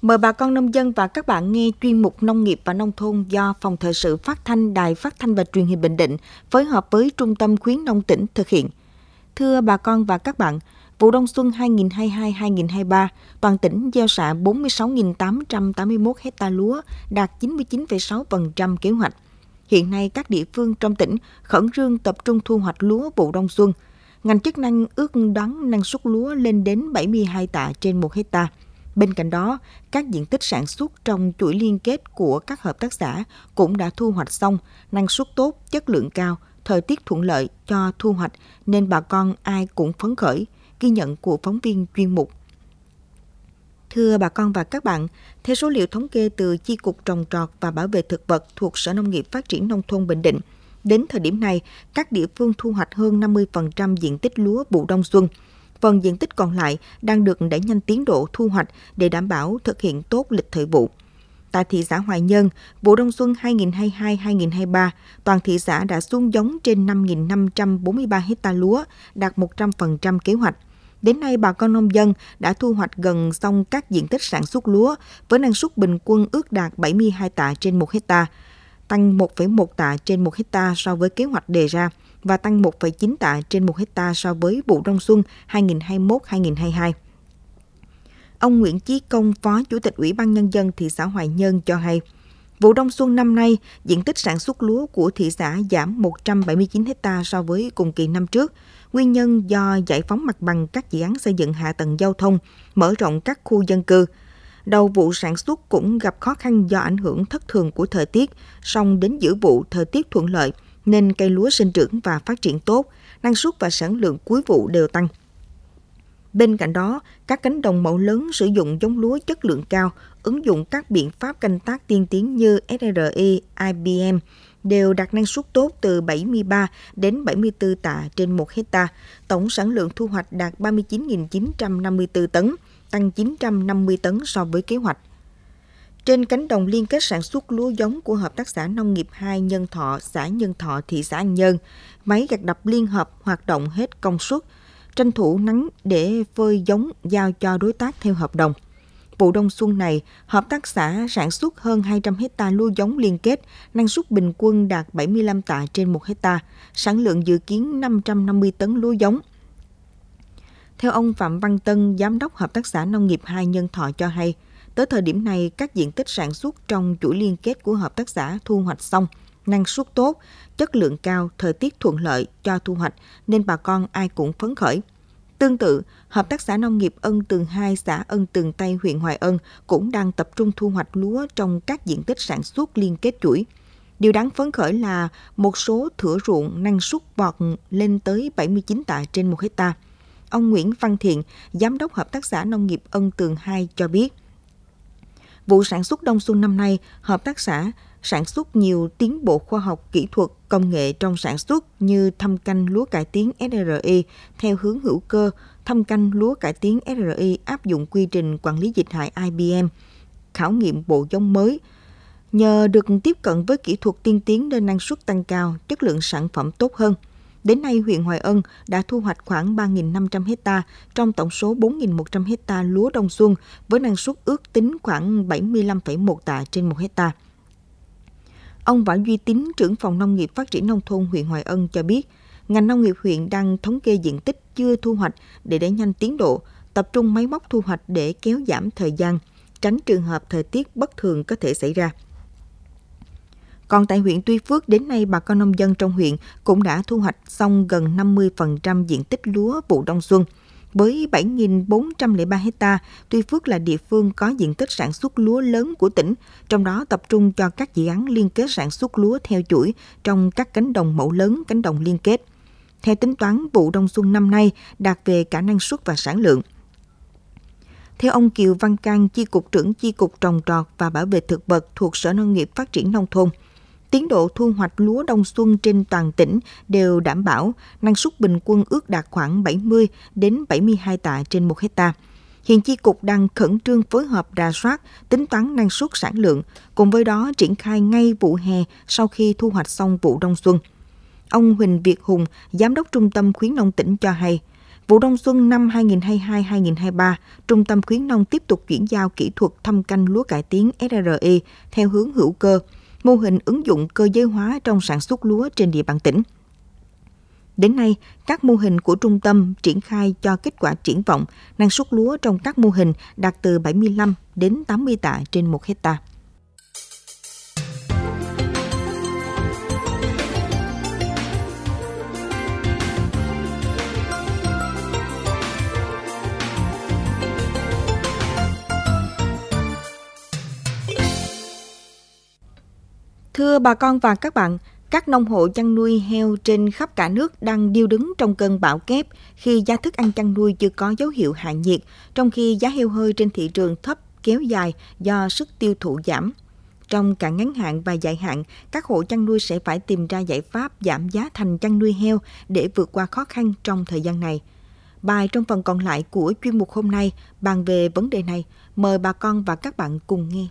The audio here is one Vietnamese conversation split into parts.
Mời bà con nông dân và các bạn nghe chuyên mục Nông nghiệp và Nông thôn do Phòng Thời sự Phát thanh Đài Phát thanh và Truyền hình Bình Định phối hợp với Trung tâm Khuyến nông tỉnh thực hiện. Thưa bà con và các bạn, vụ đông xuân 2022-2023, toàn tỉnh gieo xạ 46.881 hectare lúa, đạt 99,6% kế hoạch. Hiện nay, các địa phương trong tỉnh khẩn trương tập trung thu hoạch lúa vụ đông xuân. Ngành chức năng ước đoán năng suất lúa lên đến 72 tạ trên 1 hectare. Bên cạnh đó, các diện tích sản xuất trong chuỗi liên kết của các hợp tác xã cũng đã thu hoạch xong, năng suất tốt, chất lượng cao, thời tiết thuận lợi cho thu hoạch nên bà con ai cũng phấn khởi, ghi nhận của phóng viên chuyên mục. Thưa bà con và các bạn, theo số liệu thống kê từ Chi cục Trồng trọt và Bảo vệ thực vật thuộc Sở Nông nghiệp Phát triển Nông thôn Bình Định, đến thời điểm này, các địa phương thu hoạch hơn 50% diện tích lúa vụ đông xuân. Phần diện tích còn lại đang được đẩy nhanh tiến độ thu hoạch để đảm bảo thực hiện tốt lịch thời vụ. Tại thị xã Hoài Nhơn, vụ đông xuân 2022-2023, toàn thị xã đã xuống giống trên 5.543 hectare lúa, đạt 100% kế hoạch. Đến nay, bà con nông dân đã thu hoạch gần xong các diện tích sản xuất lúa với năng suất bình quân ước đạt 72 tạ trên 1 hectare, tăng 1,1 tạ trên 1 hectare so với kế hoạch đề ra và tăng 1,9 tạ trên 1 hectare so với vụ đông xuân 2021-2022. Ông Nguyễn Chí Công, Phó Chủ tịch Ủy ban Nhân dân thị xã Hoài Nhơn cho hay, vụ đông xuân năm nay, diện tích sản xuất lúa của thị xã giảm 179 hectare so với cùng kỳ năm trước. Nguyên nhân do giải phóng mặt bằng các dự án xây dựng hạ tầng giao thông, mở rộng các khu dân cư. Đầu vụ sản xuất cũng gặp khó khăn do ảnh hưởng thất thường của thời tiết, song đến giữa vụ thời tiết thuận lợi nên cây lúa sinh trưởng và phát triển tốt, năng suất và sản lượng cuối vụ đều tăng. Bên cạnh đó, các cánh đồng mẫu lớn sử dụng giống lúa chất lượng cao, ứng dụng các biện pháp canh tác tiên tiến như SRI, IBM, đều đạt năng suất tốt từ 73 đến 74 tạ trên 1 hectare. Tổng sản lượng thu hoạch đạt 39.954 tấn, tăng 950 tấn so với kế hoạch. Trên cánh đồng liên kết sản xuất lúa giống của Hợp tác xã Nông nghiệp 2 Nhân Thọ, xã Nhân Thọ, thị xã An Nhơn, máy gặt đập liên hợp hoạt động hết công suất, tranh thủ nắng để phơi giống giao cho đối tác theo hợp đồng. Vụ đông xuân này, hợp tác xã sản xuất hơn 200 hectare lúa giống liên kết, năng suất bình quân đạt 75 tạ trên 1 hectare, sản lượng dự kiến 550 tấn lúa giống. Theo ông Phạm Văn Tân, Giám đốc Hợp tác xã Nông nghiệp 2 Nhân Thọ cho hay, tới thời điểm này, các diện tích sản xuất trong chuỗi liên kết của hợp tác xã thu hoạch xong, năng suất tốt, chất lượng cao, thời tiết thuận lợi cho thu hoạch nên bà con ai cũng phấn khởi. Tương tự, Hợp tác xã Nông nghiệp Ân Tường 2, xã Ân Tường Tây, huyện Hoài Ân cũng đang tập trung thu hoạch lúa trong các diện tích sản xuất liên kết chuỗi. Điều đáng phấn khởi là một số thửa ruộng năng suất vọt lên tới 79 tạ trên 1 hectare. Ông Nguyễn Văn Thiện, Giám đốc Hợp tác xã Nông nghiệp Ân Tường 2 cho biết, vụ sản xuất đông xuân năm nay, hợp tác xã sản xuất nhiều tiến bộ khoa học kỹ thuật, công nghệ trong sản xuất như thâm canh lúa cải tiến SRI theo hướng hữu cơ, thâm canh lúa cải tiến SRI áp dụng quy trình quản lý dịch hại IBM, khảo nghiệm bộ giống mới. Nhờ được tiếp cận với kỹ thuật tiên tiến nên năng suất tăng cao, chất lượng sản phẩm tốt hơn. Đến nay, huyện Hoài Ân đã thu hoạch khoảng 3.500 hectare trong tổng số 4.100 hectare lúa đông xuân với năng suất ước tính khoảng 75,1 tạ trên 1 hectare. Ông Võ Duy Tín, trưởng phòng Nông nghiệp Phát triển Nông thôn huyện Hoài Ân cho biết, ngành nông nghiệp huyện đang thống kê diện tích chưa thu hoạch để đẩy nhanh tiến độ, tập trung máy móc thu hoạch để kéo giảm thời gian, tránh trường hợp thời tiết bất thường có thể xảy ra. Còn tại huyện Tuy Phước, đến nay bà con nông dân trong huyện cũng đã thu hoạch xong gần 50% diện tích lúa vụ đông xuân. Với 7.403 hectare, Tuy Phước là địa phương có diện tích sản xuất lúa lớn của tỉnh, trong đó tập trung cho các dự án liên kết sản xuất lúa theo chuỗi trong các cánh đồng mẫu lớn, cánh đồng liên kết. Theo tính toán, vụ đông xuân năm nay đạt về cả năng suất và sản lượng. Theo ông Kiều Văn Cang, Chi cục trưởng Chi cục Trồng trọt và Bảo vệ thực vật thuộc Sở Nông nghiệp Phát triển Nông thôn, tiến độ thu hoạch lúa đông xuân trên toàn tỉnh đều đảm bảo, năng suất bình quân ước đạt khoảng 70 đến 72 tạ trên 1 hectare. Hiện Chi cục đang khẩn trương phối hợp rà soát, tính toán năng suất sản lượng, cùng với đó triển khai ngay vụ hè sau khi thu hoạch xong vụ đông xuân. Ông Huỳnh Việt Hùng, Giám đốc Trung tâm Khuyến nông tỉnh cho hay, Vụ đông xuân năm 2022-2023, Trung tâm khuyến nông tiếp tục chuyển giao kỹ thuật thâm canh lúa cải tiến SRE theo hướng hữu cơ, mô hình ứng dụng cơ giới hóa trong sản xuất lúa trên địa bàn tỉnh. Đến nay, các mô hình của trung tâm triển khai cho kết quả triển vọng, năng suất lúa trong các mô hình đạt từ 75 đến 80 tạ trên 1 hectare. Thưa bà con và các bạn, các nông hộ chăn nuôi heo trên khắp cả nước đang điêu đứng trong cơn bão kép khi giá thức ăn chăn nuôi chưa có dấu hiệu hạ nhiệt, trong khi giá heo hơi trên thị trường thấp kéo dài do sức tiêu thụ giảm. Trong cả ngắn hạn và dài hạn, các hộ chăn nuôi sẽ phải tìm ra giải pháp giảm giá thành chăn nuôi heo để vượt qua khó khăn trong thời gian này. Bài trong phần còn lại của chuyên mục hôm nay bàn về vấn đề này. Mời bà con và các bạn cùng nghe.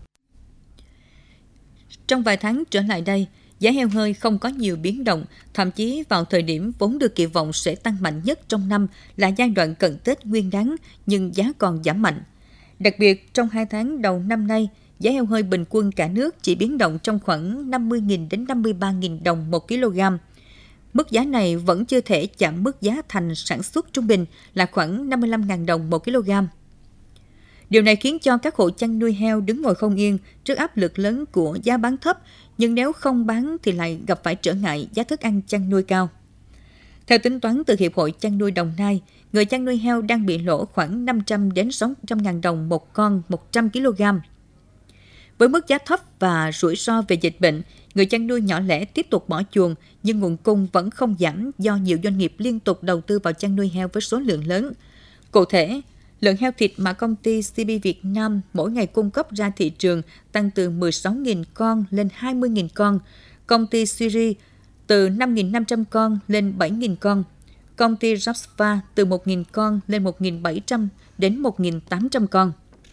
Trong vài tháng trở lại đây, giá heo hơi không có nhiều biến động, thậm chí vào thời điểm vốn được kỳ vọng sẽ tăng mạnh nhất trong năm là giai đoạn cận Tết Nguyên đán, nhưng giá còn giảm mạnh. Đặc biệt, trong 2 tháng đầu năm nay, giá heo hơi bình quân cả nước chỉ biến động trong khoảng 50.000 đến 53.000 đồng 1 kg. Mức giá này vẫn chưa thể chạm mức giá thành sản xuất trung bình là khoảng 55.000 đồng 1 kg. Điều này khiến cho các hộ chăn nuôi heo đứng ngồi không yên trước áp lực lớn của giá bán thấp, nhưng nếu không bán thì lại gặp phải trở ngại giá thức ăn chăn nuôi cao. Theo tính toán từ Hiệp hội Chăn nuôi Đồng Nai, người chăn nuôi heo đang bị lỗ khoảng 500 đến 600.000 đồng một con 100 kg. Với mức giá thấp và rủi ro về dịch bệnh, người chăn nuôi nhỏ lẻ tiếp tục bỏ chuồng, nhưng nguồn cung vẫn không giảm do nhiều doanh nghiệp liên tục đầu tư vào chăn nuôi heo với số lượng lớn. Cụ thể, lượng heo thịt mà công ty CB Việt Nam mỗi ngày cung cấp ra thị trường tăng từ 16.000 con lên 20.000 con, công ty Siri từ 5.500 con lên 7.000 con, công ty Rapspa từ 1.000 con lên 1.700 đến 1.800 con.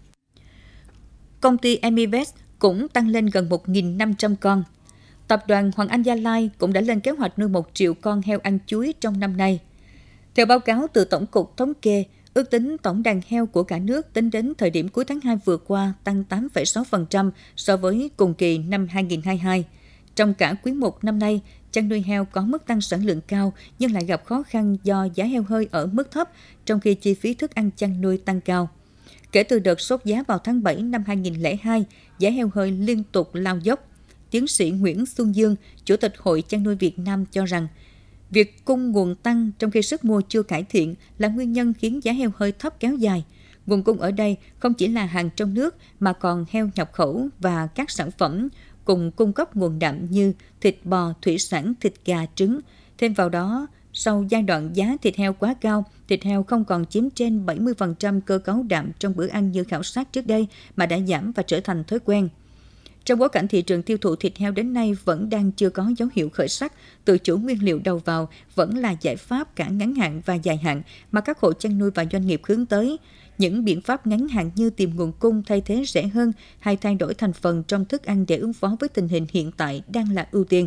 Công ty Emivet cũng tăng lên gần 1.500 con. Tập đoàn Hoàng Anh Gia Lai cũng đã lên kế hoạch nuôi 1 triệu con heo ăn chuối trong năm nay. Theo báo cáo từ Tổng cục Thống kê, ước tính tổng đàn heo của cả nước tính đến thời điểm cuối tháng 2 vừa qua tăng 8,6% so với cùng kỳ năm 2022. Trong cả quý 1 năm nay, chăn nuôi heo có mức tăng sản lượng cao nhưng lại gặp khó khăn do giá heo hơi ở mức thấp, trong khi chi phí thức ăn chăn nuôi tăng cao. Kể từ đợt sốt giá vào tháng 7 năm 2002, giá heo hơi liên tục lao dốc. Tiến sĩ Nguyễn Xuân Dương, Chủ tịch Hội Chăn nuôi Việt Nam cho rằng, việc cung nguồn tăng trong khi sức mua chưa cải thiện là nguyên nhân khiến giá heo hơi thấp kéo dài. Nguồn cung ở đây không chỉ là hàng trong nước mà còn heo nhập khẩu và các sản phẩm cùng cung cấp nguồn đạm như thịt bò, thủy sản, thịt gà, trứng. Thêm vào đó, sau giai đoạn giá thịt heo quá cao, thịt heo không còn chiếm trên 70% cơ cấu đạm trong bữa ăn như khảo sát trước đây mà đã giảm và trở thành thói quen. Trong bối cảnh thị trường tiêu thụ thịt heo đến nay vẫn đang chưa có dấu hiệu khởi sắc, tự chủ nguyên liệu đầu vào vẫn là giải pháp cả ngắn hạn và dài hạn mà các hộ chăn nuôi và doanh nghiệp hướng tới. Những biện pháp ngắn hạn như tìm nguồn cung thay thế rẻ hơn hay thay đổi thành phần trong thức ăn để ứng phó với tình hình hiện tại đang là ưu tiên.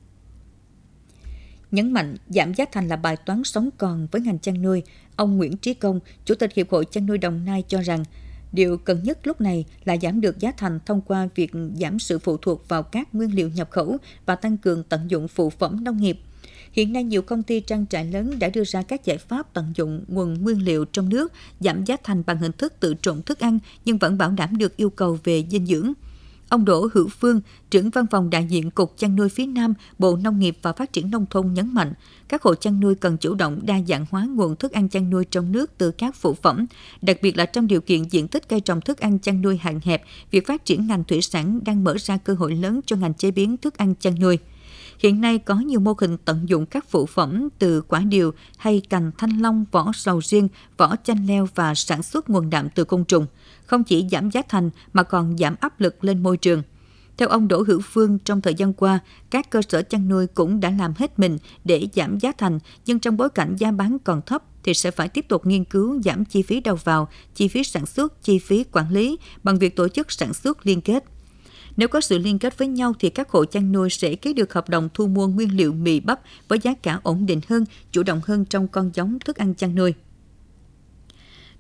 Nhấn mạnh giảm giá thành là bài toán sống còn với ngành chăn nuôi, ông Nguyễn Trí Công, Chủ tịch Hiệp hội Chăn nuôi Đồng Nai cho rằng, điều cần nhất lúc này là giảm được giá thành thông qua việc giảm sự phụ thuộc vào các nguyên liệu nhập khẩu và tăng cường tận dụng phụ phẩm nông nghiệp. Hiện nay, nhiều công ty trang trại lớn đã đưa ra các giải pháp tận dụng nguồn nguyên liệu trong nước, giảm giá thành bằng hình thức tự trộn thức ăn nhưng vẫn bảo đảm được yêu cầu về dinh dưỡng. Ông Đỗ Hữu Phương, trưởng văn phòng đại diện Cục Chăn nuôi phía Nam, Bộ Nông nghiệp và Phát triển Nông thôn nhấn mạnh, các hộ chăn nuôi cần chủ động đa dạng hóa nguồn thức ăn chăn nuôi trong nước từ các phụ phẩm, đặc biệt là trong điều kiện diện tích cây trồng thức ăn chăn nuôi hạn hẹp, việc phát triển ngành thủy sản đang mở ra cơ hội lớn cho ngành chế biến thức ăn chăn nuôi. Hiện nay có nhiều mô hình tận dụng các phụ phẩm từ quả điều hay cành thanh long, vỏ sầu riêng, vỏ chanh leo và sản xuất nguồn đạm từ côn trùng. Không chỉ giảm giá thành mà còn giảm áp lực lên môi trường. Theo ông Đỗ Hữu Phương, trong thời gian qua, các cơ sở chăn nuôi cũng đã làm hết mình để giảm giá thành, nhưng trong bối cảnh giá bán còn thấp thì sẽ phải tiếp tục nghiên cứu giảm chi phí đầu vào, chi phí sản xuất, chi phí quản lý bằng việc tổ chức sản xuất liên kết. Nếu có sự liên kết với nhau thì các hộ chăn nuôi sẽ ký được hợp đồng thu mua nguyên liệu mì bắp với giá cả ổn định hơn, chủ động hơn trong con giống thức ăn chăn nuôi.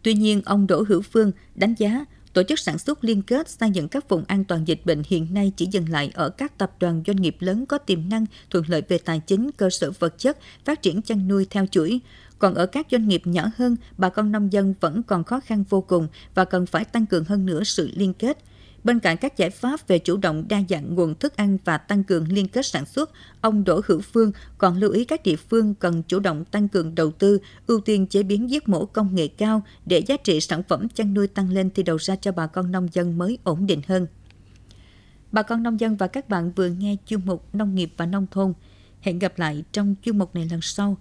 Tuy nhiên, ông Đỗ Hữu Phương đánh giá tổ chức sản xuất liên kết xây dựng các vùng an toàn dịch bệnh hiện nay chỉ dừng lại ở các tập đoàn doanh nghiệp lớn có tiềm năng, thuận lợi về tài chính, cơ sở vật chất, phát triển chăn nuôi theo chuỗi. Còn ở các doanh nghiệp nhỏ hơn, bà con nông dân vẫn còn khó khăn vô cùng và cần phải tăng cường hơn nữa sự liên kết. Bên cạnh các giải pháp về chủ động đa dạng nguồn thức ăn và tăng cường liên kết sản xuất, ông Đỗ Hữu Phương còn lưu ý các địa phương cần chủ động tăng cường đầu tư, ưu tiên chế biến giết mổ công nghệ cao để giá trị sản phẩm chăn nuôi tăng lên thì đầu ra cho bà con nông dân mới ổn định hơn. Bà con nông dân và các bạn vừa nghe chuyên mục Nông nghiệp và Nông thôn. Hẹn gặp lại trong chuyên mục này lần sau.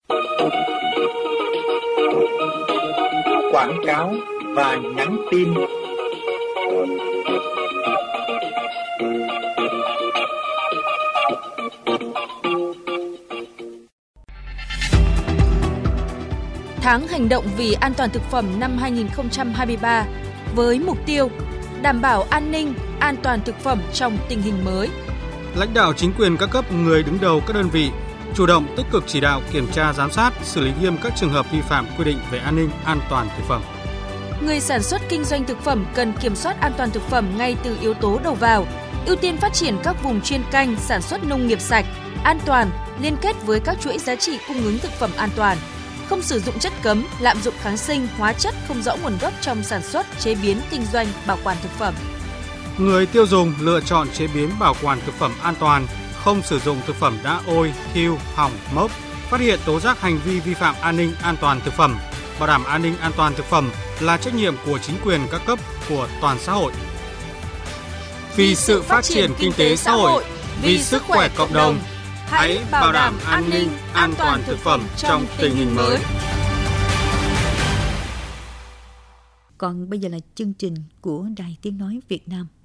Quảng cáo và nhắn tin. Tháng hành động vì an toàn thực phẩm năm 2023 với mục tiêu đảm bảo an ninh, an toàn thực phẩm trong tình hình mới. Lãnh đạo chính quyền các cấp, người đứng đầu các đơn vị chủ động tích cực chỉ đạo, kiểm tra, giám sát, xử lý nghiêm các trường hợp vi phạm quy định về an ninh, an toàn thực phẩm. Người sản xuất kinh doanh thực phẩm cần kiểm soát an toàn thực phẩm ngay từ yếu tố đầu vào, ưu tiên phát triển các vùng chuyên canh, sản xuất nông nghiệp sạch, an toàn, liên kết với các chuỗi giá trị cung ứng thực phẩm an toàn, không sử dụng chất cấm, lạm dụng kháng sinh, hóa chất không rõ nguồn gốc trong sản xuất, chế biến, kinh doanh, bảo quản thực phẩm. Người tiêu dùng lựa chọn chế biến, bảo quản thực phẩm an toàn, không sử dụng thực phẩm đã ôi, thiêu, hỏng, mốc, phát hiện tố giác hành vi vi phạm an ninh, an toàn thực phẩm. Bảo đảm an ninh an toàn thực phẩm là trách nhiệm của chính quyền các cấp, của toàn xã hội. Vì sự phát triển kinh tế xã hội, vì sức khỏe cộng đồng, hãy bảo đảm an ninh, an toàn thực phẩm trong tình hình mới. Còn bây giờ là chương trình của Đài Tiếng Nói Việt Nam.